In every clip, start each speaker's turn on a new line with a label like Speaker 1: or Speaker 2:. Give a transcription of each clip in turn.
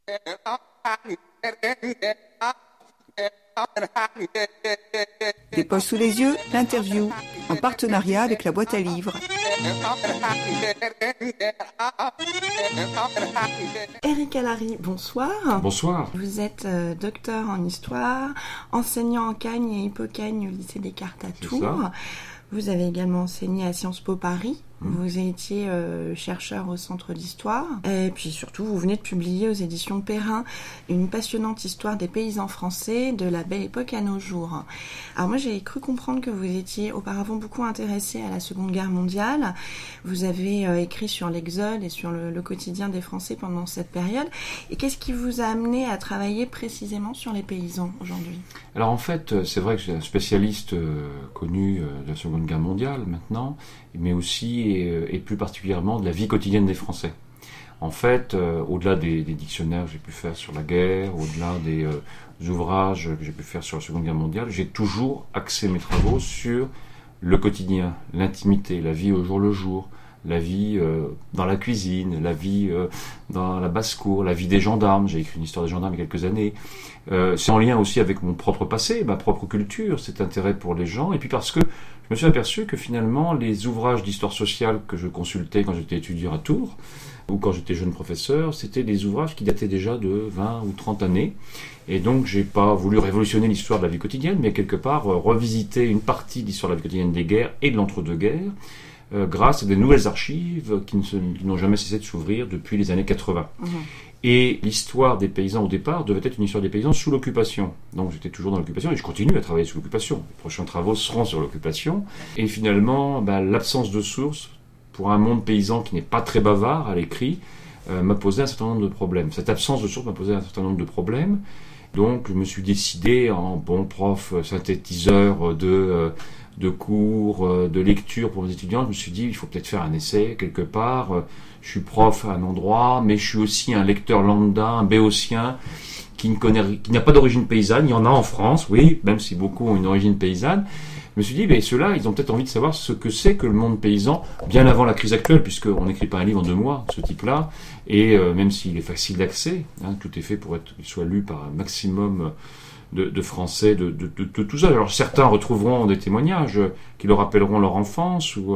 Speaker 1: Des poches sous les yeux, l'interview, en partenariat avec la boîte à livres.
Speaker 2: Eric Allary, bonsoir.
Speaker 3: Bonsoir.
Speaker 2: Vous êtes docteur en histoire, enseignant en Cagne et Hippocagne au lycée Descartes à Tours. Vous avez également enseigné à Sciences Po Paris. Vous étiez chercheur au Centre d'Histoire. Et puis surtout, vous venez de publier aux éditions Perrin une passionnante histoire des paysans français de la Belle Époque à nos jours. Alors moi, j'ai cru comprendre que vous étiez auparavant beaucoup intéressé à la Seconde Guerre mondiale. Vous avez écrit sur l'exode et sur le quotidien des Français pendant cette période. Et qu'est-ce qui vous a amené à travailler précisément sur les paysans aujourd'hui ?
Speaker 3: Alors en fait, c'est vrai que j'ai un spécialiste connu de la Seconde Guerre mondiale maintenant, mais aussi et plus particulièrement de la vie quotidienne des Français. En fait, au-delà des dictionnaires que j'ai pu faire sur la guerre, au-delà des ouvrages que j'ai pu faire sur la Seconde Guerre mondiale, j'ai toujours axé mes travaux sur le quotidien, l'intimité, la vie au jour le jour, la vie dans la cuisine, la vie dans la basse-cour, la vie des gendarmes. J'ai écrit une histoire des gendarmes il y a quelques années. C'est en lien aussi avec mon propre passé, ma propre culture, cet intérêt pour les gens, et puis parce que je me suis aperçu que finalement les ouvrages d'histoire sociale que je consultais quand j'étais étudiant à Tours, ou quand j'étais jeune professeur, c'était des ouvrages qui dataient déjà de 20 ou 30 années. Et donc j'ai pas voulu révolutionner l'histoire de la vie quotidienne, mais quelque part revisiter une partie de l'histoire de la vie quotidienne des guerres et de l'entre-deux-guerres, grâce à des nouvelles archives qui n'ont jamais cessé de s'ouvrir depuis les années 80. Et l'histoire des paysans au départ devait être une histoire des paysans sous l'occupation. Donc j'étais toujours dans l'occupation et je continue à travailler sous l'occupation. Les prochains travaux seront sur l'occupation. Et finalement, l'absence de sources pour un monde paysan qui n'est pas très bavard à l'écrit m'a posé un certain nombre de problèmes. Cette absence de sources m'a posé un certain nombre de problèmes. Donc je me suis décidé en bon prof synthétiseur de cours, de lecture pour mes étudiants, je me suis dit, il faut peut-être faire un essai quelque part. Je suis prof à un endroit, mais je suis aussi un lecteur lambda, un béotien, qui n'a pas d'origine paysanne. Il y en a en France, oui, même si beaucoup ont une origine paysanne. Je me suis dit, ceux-là, ils ont peut-être envie de savoir ce que c'est que le monde paysan, bien avant la crise actuelle, puisqu'on n'écrit pas un livre en 2 mois, ce type-là, et même s'il est facile d'accès, tout est fait pour qu'il soit lu par un maximum de Français, de tout ça. Alors certains retrouveront des témoignages qui leur rappelleront leur enfance ou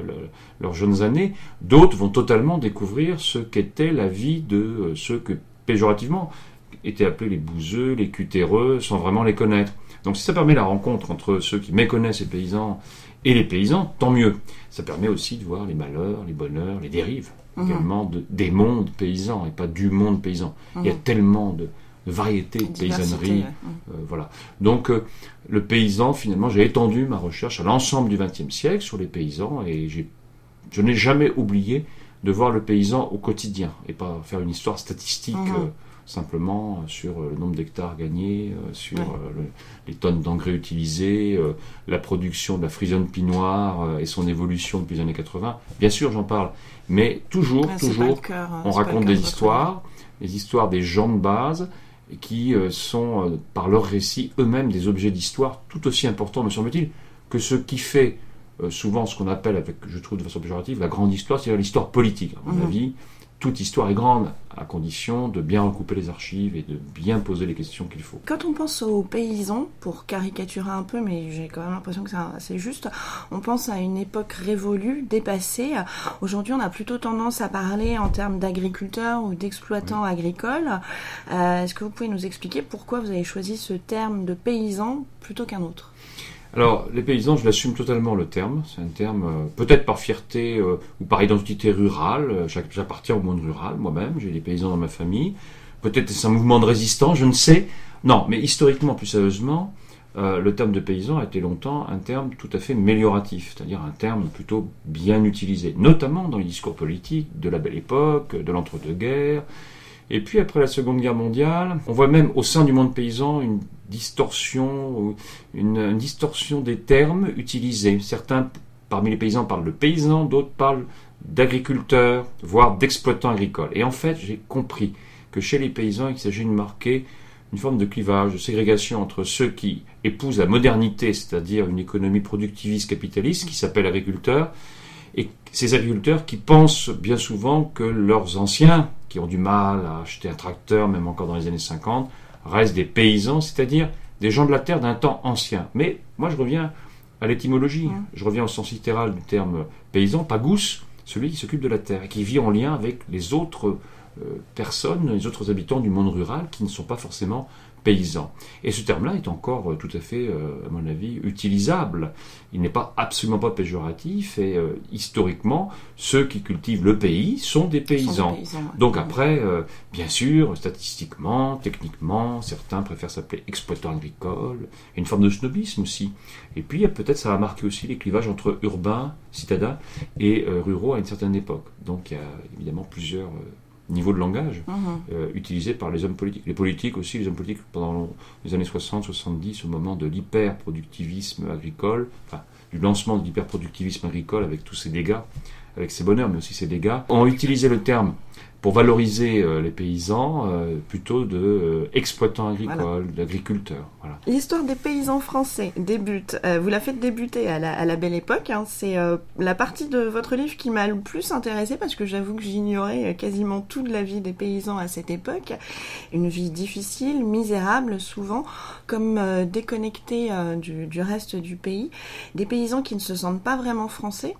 Speaker 3: leurs jeunes années. D'autres vont totalement découvrir ce qu'était la vie de ceux que, péjorativement, étaient appelés les bouseux, les cutéreux, sans vraiment les connaître. Donc si ça permet la rencontre entre ceux qui méconnaissent les paysans et les paysans, tant mieux. Ça permet aussi de voir les malheurs, les bonheurs, les dérives, également des mondes paysans et pas du monde paysan. Il y a tellement de variété de paysannerie. Voilà. Donc le paysan, finalement, j'ai étendu ma recherche à l'ensemble du XXe siècle sur les paysans et je n'ai jamais oublié de voir le paysan au quotidien et pas faire une histoire statistique simplement sur le nombre d'hectares gagnés, sur les tonnes d'engrais utilisées, la production de la frisonne pinoire et son évolution depuis les années 80. Bien sûr, j'en parle, mais toujours, on raconte des histoires, les histoires des gens de base, qui sont, par leur récit, eux-mêmes des objets d'histoire tout aussi importants, me semble-t-il, que ce qui fait souvent ce qu'on appelle, je trouve de façon péjorative, la grande histoire, c'est-à-dire l'histoire politique. À mon avis, toute histoire est grande, à condition de bien recouper les archives et de bien poser les questions qu'il faut.
Speaker 2: Quand on pense aux paysans, pour caricaturer un peu, mais j'ai quand même l'impression que c'est juste, on pense à une époque révolue, dépassée. Aujourd'hui, on a plutôt tendance à parler en termes d'agriculteurs ou d'exploitants agricoles. Est-ce que vous pouvez nous expliquer pourquoi vous avez choisi ce terme de paysan plutôt qu'un autre ?
Speaker 3: Alors, les paysans, je l'assume totalement le terme. C'est un terme, peut-être par fierté ou par identité rurale. J'appartiens au monde rural, moi-même. J'ai des paysans dans ma famille. Peut-être c'est un mouvement de résistance, je ne sais. Non, mais historiquement, plus sérieusement, le terme de paysan a été longtemps un terme tout à fait mélioratif, c'est-à-dire un terme plutôt bien utilisé, notamment dans les discours politiques de la Belle Époque, de l'entre-deux-guerres. Et puis après la Seconde Guerre mondiale, on voit même au sein du monde paysan une distorsion des termes utilisés. Certains parmi les paysans parlent de paysans, d'autres parlent d'agriculteurs, voire d'exploitants agricoles. Et en fait, j'ai compris que chez les paysans, il s'agit de marquer une forme de clivage, de ségrégation entre ceux qui épousent la modernité, c'est-à-dire une économie productiviste capitaliste qui s'appelle agriculteur, Et ces agriculteurs qui pensent bien souvent que leurs anciens, qui ont du mal à acheter un tracteur, même encore dans les années 50, restent des paysans, c'est-à-dire des gens de la terre d'un temps ancien. Mais moi, je reviens à l'étymologie. Je reviens au sens littéral du terme paysan, pagus, celui qui s'occupe de la terre et qui vit en lien avec les autres personnes, les autres habitants du monde rural qui ne sont pas forcément paysans. Et ce terme-là est encore tout à fait, à mon avis, utilisable. Il n'est pas absolument pas péjoratif et historiquement, ceux qui cultivent le pays sont des paysans. Donc après, bien sûr, statistiquement, techniquement, certains préfèrent s'appeler exploitants agricoles, une forme de snobisme aussi. Et puis peut-être ça va marquer aussi les clivages entre urbains, citadins et ruraux à une certaine époque. Donc il y a évidemment plusieurs niveau de langage utilisé par les hommes politiques. Les politiques aussi, les hommes politiques pendant les années 60-70, au moment de l'hyperproductivisme agricole, enfin du lancement de l'hyperproductivisme agricole avec tous ses dégâts, avec ses bonheurs mais aussi ses dégâts, ont utilisé le terme pour valoriser les paysans plutôt de exploitants agricoles, d'agriculteurs. Voilà.
Speaker 2: L'histoire des paysans français débute, vous la faites débuter à la belle époque, hein. C'est la partie de votre livre qui m'a le plus intéressée parce que j'avoue que j'ignorais quasiment tout de la vie des paysans à cette époque. Une vie difficile, misérable souvent, comme déconnectée du reste du pays. Des paysans qui ne se sentent pas vraiment français,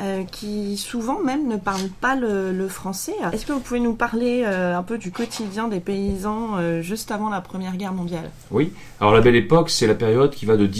Speaker 2: qui souvent même ne parlent pas le français. Est-ce que vous pouvez nous parler un peu du quotidien des paysans juste avant la Première Guerre mondiale?
Speaker 3: Oui, alors la Belle Époque, c'est la période qui va de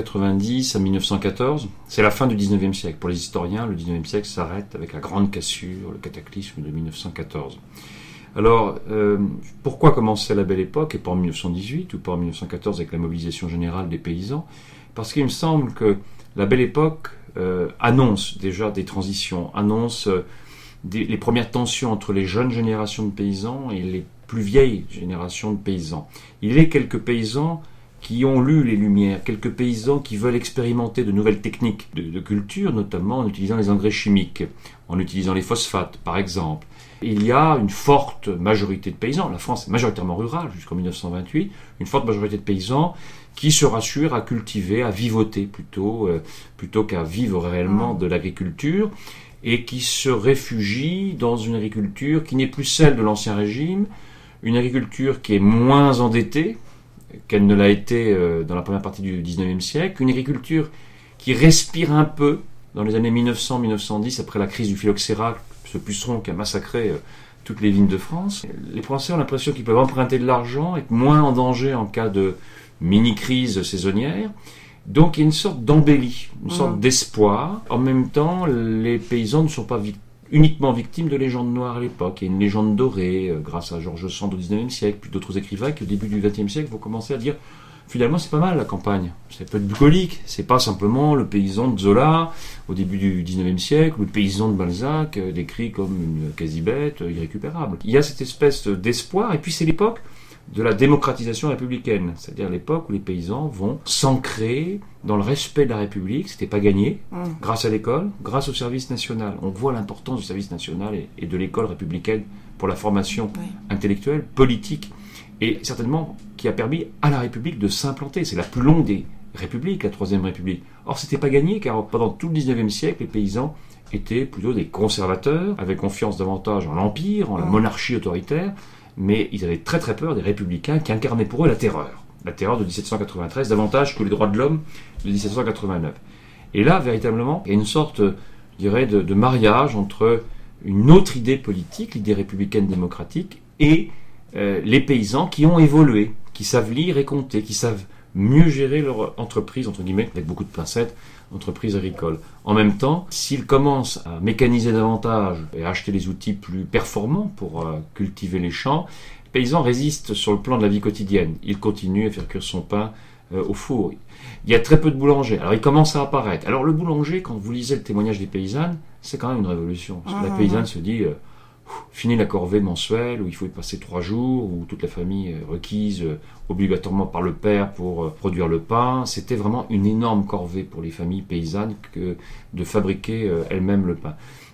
Speaker 3: 1890 à 1914. C'est la fin du 19e siècle. Pour les historiens, le 19e siècle s'arrête avec la grande cassure, le cataclysme de 1914. Alors, pourquoi commencer la Belle Époque et pas en 1918 ou pas en 1914 avec la mobilisation générale des paysans? Parce qu'il me semble que la Belle Époque annonce déjà des transitions, annonce les premières tensions entre les jeunes générations de paysans et les plus vieilles générations de paysans. Il y a quelques paysans qui ont lu les Lumières, quelques paysans qui veulent expérimenter de nouvelles techniques de culture, notamment en utilisant les engrais chimiques, en utilisant les phosphates, par exemple. Il y a une forte majorité de paysans, la France est majoritairement rurale jusqu'en 1928, une forte majorité de paysans qui se rassurent à cultiver, à vivoter plutôt qu'à vivre réellement de l'agriculture, et qui se réfugient dans une agriculture qui n'est plus celle de l'Ancien Régime, une agriculture qui est moins endettée qu'elle ne l'a été dans la première partie du XIXe siècle, une agriculture qui respire un peu dans les années 1900-1910, après la crise du phylloxéra, ce puceron qui a massacré toutes les vignes de France. Les Français ont l'impression qu'ils peuvent emprunter de l'argent, être moins en danger en cas de mini-crise saisonnière. Donc il y a une sorte d'embellie, une sorte d'espoir. En même temps, les paysans ne sont pas uniquement victimes de légendes noires à l'époque. Il y a une légende dorée, grâce à George Sand au XIXe siècle, puis d'autres écrivains qui au début du XXe siècle vont commencer à dire finalement c'est pas mal la campagne. C'est pas bucolique, c'est pas simplement le paysan de Zola au début du XIXe siècle, ou le paysan de Balzac décrit comme une quasi-bête irrécupérable. Il y a cette espèce d'espoir, et puis c'est l'époque de la démocratisation républicaine, c'est-à-dire l'époque où les paysans vont s'ancrer dans le respect de la République. C'était pas gagné, grâce à l'école, grâce au service national. On voit l'importance du service national et de l'école républicaine pour la formation intellectuelle, politique, et certainement qui a permis à la République de s'implanter. C'est la plus longue des républiques, la Troisième République. Or, c'était pas gagné, car pendant tout le XIXe siècle, les paysans étaient plutôt des conservateurs, avaient confiance davantage en l'Empire, en la monarchie autoritaire, mais ils avaient très très peur des républicains qui incarnaient pour eux la terreur de 1793, davantage que les droits de l'homme de 1789. Et là, véritablement, il y a une sorte, je dirais, de mariage entre une autre idée politique, l'idée républicaine démocratique, et les paysans qui ont évolué, qui savent lire et compter, qui savent mieux gérer leur entreprise, entre guillemets, avec beaucoup de pincettes, entreprise agricole. En même temps, s'ils commencent à mécaniser davantage et à acheter des outils plus performants pour cultiver les champs, le paysan résiste sur le plan de la vie quotidienne. Il continue à faire cuire son pain au four. Il y a très peu de boulangers. Alors il commence à apparaître. Alors le boulanger, quand vous lisez le témoignage des paysannes, c'est quand même une révolution. Parce que la paysanne se dit fini la corvée mensuelle où il faut y passer 3 jours, où toute la famille est requise obligatoirement par le père pour produire le pain. C'était vraiment une énorme corvée pour les familles paysannes que de fabriquer elles-mêmes le pain.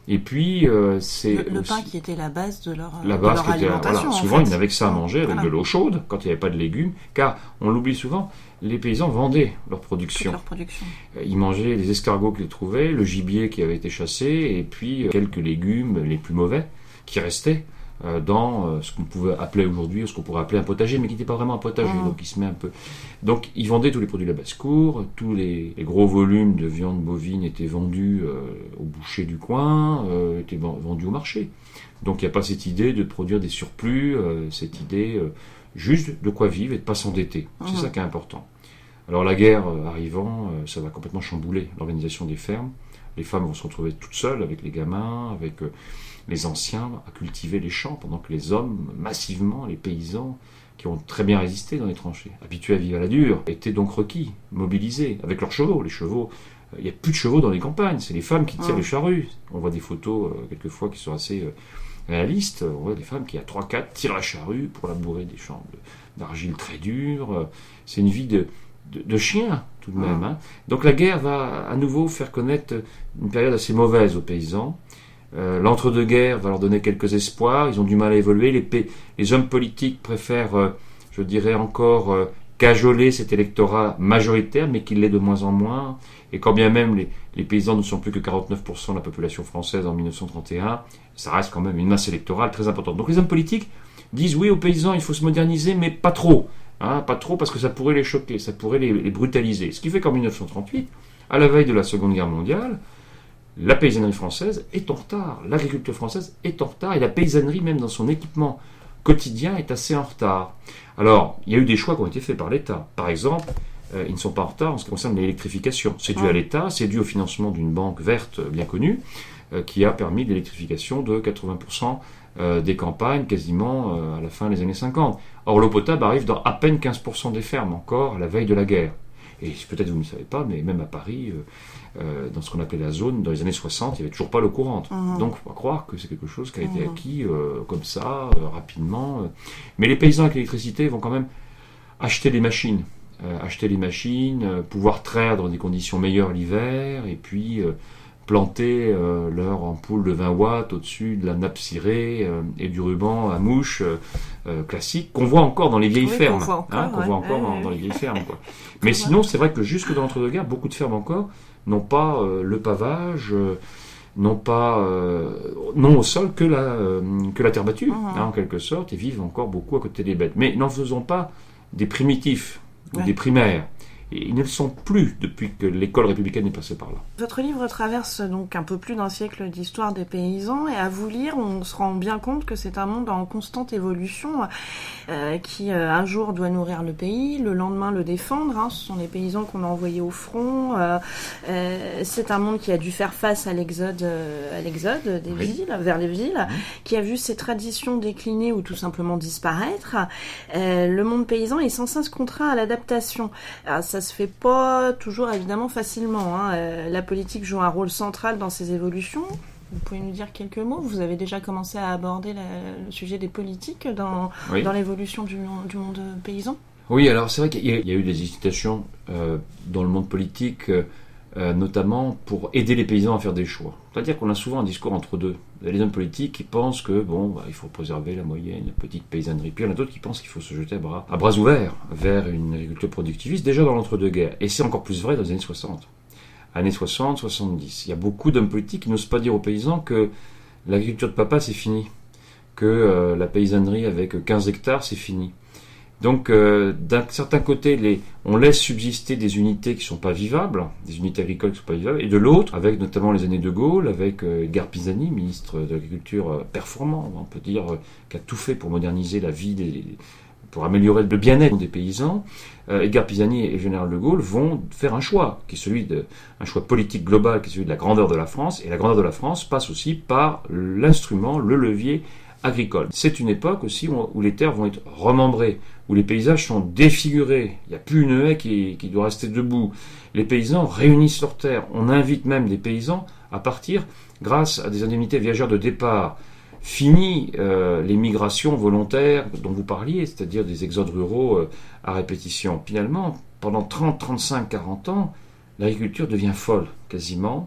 Speaker 3: Et puis, c'est
Speaker 2: le
Speaker 3: aussi...
Speaker 2: pain qui était la base de leur,
Speaker 3: la base
Speaker 2: de leur
Speaker 3: qui était,
Speaker 2: alimentation.
Speaker 3: voilà, souvent, ils n'avaient que ça à manger, avec
Speaker 2: Voilà.
Speaker 3: de l'eau chaude, quand il n'y avait pas de légumes, car, on l'oublie souvent, les paysans vendaient leur
Speaker 2: Toute
Speaker 3: production.
Speaker 2: leur production.
Speaker 3: Ils mangeaient les escargots qu'ils trouvaient, le gibier qui avait été chassé, et puis quelques légumes les plus mauvais qui restaient dans ce qu'on pouvait appeler aujourd'hui, ce qu'on pourrait appeler un potager, mais qui n'était pas vraiment un potager, donc il se met un peu... Donc ils vendaient tous les produits de la basse-cour, tous les gros volumes de viande bovine étaient vendus au boucher du coin, étaient vendus au marché. Donc il n'y a pas cette idée de produire des surplus, cette idée juste de quoi vivre et de ne pas s'endetter. C'est ça qui est important. Alors la guerre arrivant, ça va complètement chambouler l'organisation des fermes. Les femmes vont se retrouver toutes seules avec les gamins, avec les anciens, à cultiver les champs, pendant que les hommes, massivement, les paysans, qui ont très bien résisté dans les tranchées, habitués à vivre à la dure, étaient donc requis, mobilisés, avec leurs chevaux. Les chevaux, il n'y a plus de chevaux dans les campagnes, c'est les femmes qui tirent les charrues. On voit des photos, quelquefois, qui sont assez réalistes. On voit des femmes qui, à 3-4, tirent la charrue pour labourer des champs d'argile très durs. C'est une vie de chien, tout de même. Hein. Donc la guerre va à nouveau faire connaître une période assez mauvaise aux paysans. L'entre-deux-guerres va leur donner quelques espoirs, ils ont du mal à évoluer, les hommes politiques préfèrent, je dirais encore, cajoler cet électorat majoritaire, mais qu'il l'est de moins en moins, et quand bien même les paysans ne sont plus que 49% de la population française en 1931, ça reste quand même une masse électorale très importante. Donc les hommes politiques disent oui aux paysans, il faut se moderniser, mais pas trop. Hein, pas trop parce que ça pourrait les choquer, ça pourrait les brutaliser. Ce qui fait qu'en 1938, à la veille de la Seconde Guerre mondiale, la paysannerie française est en retard, l'agriculture française est en retard, et la paysannerie, même dans son équipement quotidien, est assez en retard. Alors, il y a eu des choix qui ont été faits par l'État. Par exemple, ils ne sont pas en retard en ce qui concerne l'électrification. C'est dû à l'État, c'est dû au financement d'une banque verte bien connue, qui a permis l'électrification de 80% des campagnes, quasiment à la fin des années 50. Or, l'eau potable arrive dans à peine 15% des fermes, encore à la veille de la guerre. Et peut-être vous ne le savez pas, mais même à Paris, dans ce qu'on appelait la zone, dans les années 60, il n'y avait toujours pas l'eau courante. Donc, on va croire que c'est quelque chose qui a été acquis comme ça, rapidement. Mais les paysans avec l'électricité vont quand même acheter des machines. Pouvoir traire dans des conditions meilleures l'hiver, et puis planter leur ampoule de 20 watts au-dessus de la nappe cirée et du ruban à mouche classique qu'on voit encore dans les vieilles fermes. Qu'on voit encore dans les vieilles fermes. Quoi. Mais sinon, c'est vrai que jusque dans l'entre-deux-guerres, beaucoup de fermes encore n'ont pas le pavage, n'ont au sol que la terre battue, en quelque sorte, et vivent encore beaucoup à côté des bêtes. Mais n'en faisons pas des primitifs ou des primaires. Et ils ne le sont plus depuis que l'école républicaine est passée par là.
Speaker 2: Votre livre traverse donc un peu plus d'un siècle d'histoire des paysans, et à vous lire, on se rend bien compte que c'est un monde en constante évolution qui un jour doit nourrir le pays, le lendemain le défendre. Hein. Ce sont les paysans qu'on a envoyés au front. C'est un monde qui a dû faire face à l'exode des villes, vers les villes, qui a vu ses traditions décliner ou tout simplement disparaître. Le monde paysan est sans cesse contraint à l'adaptation. Alors, ça se fait pas toujours évidemment facilement. Hein. La politique joue un rôle central dans ces évolutions. Vous pouvez nous dire quelques mots? Vous avez déjà commencé à aborder le sujet des politiques dans l'évolution du monde paysan? Oui, alors c'est vrai qu'il y a eu des hésitations dans le monde politique, notamment pour aider les paysans à faire des choix. C'est-à-dire qu'on a souvent un discours entre deux. Les hommes politiques qui pensent que il faut préserver la moyenne, la petite paysannerie. Puis il y en a d'autres qui pensent qu'il faut se jeter à bras ouverts vers une agriculture productiviste, déjà dans l'entre-deux-guerres. Et c'est encore plus vrai dans les années 60. Années 60, 70. Il y a beaucoup d'hommes politiques qui n'osent pas dire aux paysans que l'agriculture de papa, c'est fini. Que la paysannerie avec 15 hectares, c'est fini. Donc, d'un certain côté, on laisse subsister des unités qui ne sont pas vivables, des unités agricoles qui ne sont pas vivables, et de l'autre, avec notamment les années de Gaulle, avec Edgar Pisani, ministre de l'Agriculture performant, on peut dire, qui a tout fait pour moderniser la vie, pour améliorer le bien-être des paysans. Edgar Pisani et le général de Gaulle vont faire un choix, qui est un choix politique global, qui est celui de la grandeur de la France, et la grandeur de la France passe aussi par l'instrument, le levier agricole. C'est une époque aussi où les terres vont être remembrées, où les paysages sont défigurés. Il n'y a plus une haie qui doit rester debout. Les paysans réunissent leurs terres. On invite même des paysans à partir grâce à des indemnités viagères de départ. Fini les migrations volontaires dont vous parliez, c'est-à-dire des exodes ruraux à répétition. Finalement, pendant 30, 35, 40 ans, l'agriculture devient folle, quasiment.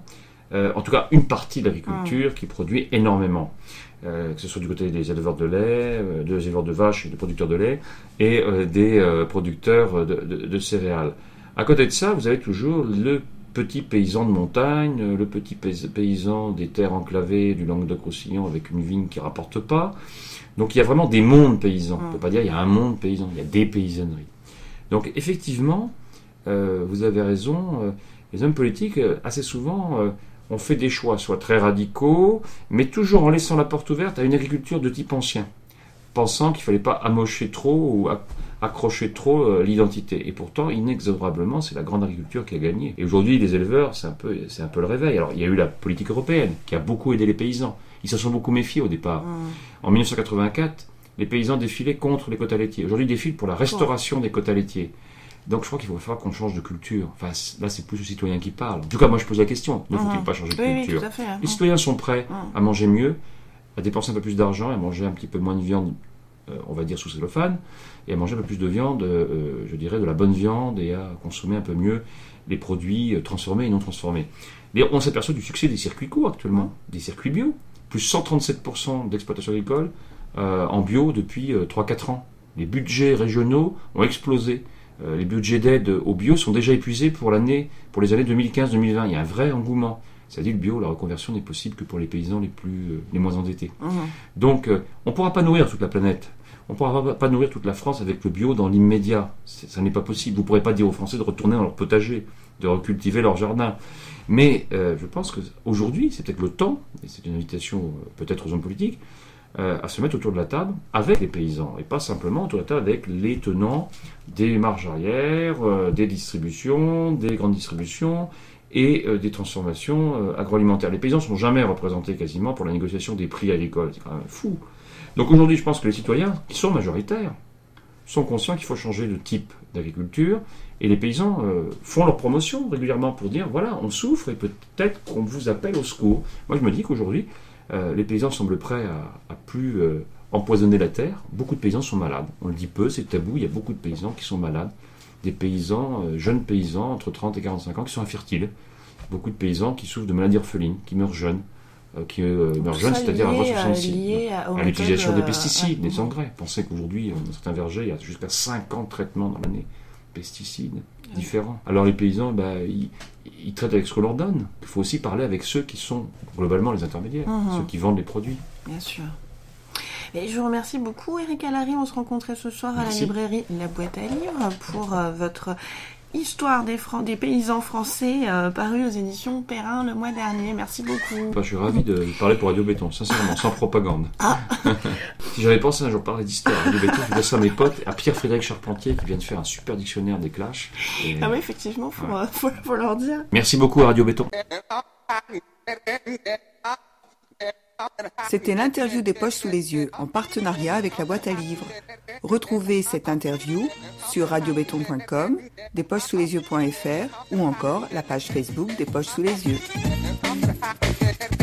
Speaker 3: en tout cas une partie de l'agriculture qui produit énormément. Que ce soit du côté des éleveurs de lait, des éleveurs de vaches et des producteurs de lait, et des producteurs de céréales. À côté de ça, vous avez toujours le petit paysan de montagne, le petit paysan des terres enclavées du Languedoc-Roussillon avec une vigne qui ne rapporte pas. Donc il y a vraiment des mondes paysans. On ne peut pas dire qu'il y a un monde paysan, il y a des paysanneries. Donc effectivement, vous avez raison, les hommes politiques, assez souvent, ont fait des choix, soit très radicaux, mais toujours en laissant la porte ouverte à une agriculture de type ancien, pensant qu'il ne fallait pas amocher trop ou accrocher trop l'identité. Et pourtant, inexorablement, c'est la grande agriculture qui a gagné. Et aujourd'hui, les éleveurs, c'est un peu le réveil. Alors, il y a eu la politique européenne, qui a beaucoup aidé les paysans. Ils se sont beaucoup méfiés au départ. En 1984, les paysans défilaient contre les quotas laitiers. Aujourd'hui, ils défilent pour la restauration des quotas laitiers. Donc je crois qu'il va falloir qu'on change de culture. Enfin, là, c'est plus le citoyen qui parle. En tout cas, moi, je pose la question. Ne faut-il pas changer de culture?
Speaker 2: Oui, tout à fait.
Speaker 3: Les citoyens sont prêts à manger mieux, à dépenser un peu plus d'argent, à manger un petit peu moins de viande, on va dire sous cellophane, et à manger un peu plus de viande, je dirais, de la bonne viande, et à consommer un peu mieux les produits transformés et non transformés. Mais on s'aperçoit du succès des circuits courts actuellement, des circuits bio. Plus 137% d'exploitation agricole en bio depuis 3-4 ans. Les budgets régionaux ont explosé. Les budgets d'aide au bio sont déjà épuisés pour les années 2015-2020. Il y a un vrai engouement. C'est-à-dire le bio, la reconversion n'est possible que pour les paysans les moins endettés. Donc, on ne pourra pas nourrir toute la planète. On ne pourra pas nourrir toute la France avec le bio dans l'immédiat. Ça n'est pas possible. Vous ne pourrez pas dire aux Français de retourner dans leur potager, de recultiver leur jardin. Mais je pense qu'aujourd'hui, c'est peut-être le temps, et c'est une invitation peut-être aux hommes politiques, à se mettre autour de la table avec les paysans, et pas simplement autour de la table avec les tenants des marges arrières, des distributions, des grandes distributions et des transformations agroalimentaires. Les paysans ne sont jamais représentés quasiment pour la négociation des prix agricoles, c'est quand même fou. Donc aujourd'hui, je pense que les citoyens, qui sont majoritaires, sont conscients qu'il faut changer de type d'agriculture, et les paysans font leur promotion régulièrement pour dire, voilà, on souffre et peut-être qu'on vous appelle au secours. Moi, je me dis qu'aujourd'hui, les paysans semblent prêts à plus empoisonner la terre. Beaucoup de paysans sont malades. On le dit peu, c'est tabou, il y a beaucoup de paysans qui sont malades. Des paysans, jeunes paysans, entre 30 et 45 ans, qui sont infertiles. Beaucoup de paysans qui souffrent de maladies orphelines, qui meurent jeunes. C'est-à-dire avant 66, à l'utilisation des pesticides, des engrais. Pensez qu'aujourd'hui, dans certains vergers, il y a jusqu'à 50 traitements dans l'année. Pesticides différents. Alors les paysans, ils traitent avec ce qu'on leur donne. Il faut aussi parler avec ceux qui sont globalement les intermédiaires, ceux qui vendent les produits.
Speaker 2: Bien sûr. Et je vous remercie beaucoup, Éric Allary. On se rencontrait ce soir à la librairie La Boîte à Livres pour votre Histoire des paysans français parue aux éditions Perrin le mois dernier. Merci beaucoup.
Speaker 3: Je suis ravi de parler pour Radio Béton, sincèrement, sans propagande. Si j'avais pensé un jour parler d'histoire Radio Béton, je dirais ça à mes potes, à Pierre-Frédéric Charpentier qui vient de faire un super dictionnaire des clashs.
Speaker 2: Ah oui, effectivement, faut leur dire.
Speaker 3: Merci beaucoup à Radio Béton.
Speaker 1: C'était l'interview des Poches sous les yeux en partenariat avec la Boîte à Livres. Retrouvez cette interview sur radiobéton.com, despochesouslesyeux.fr ou encore la page Facebook des Poches sous les yeux.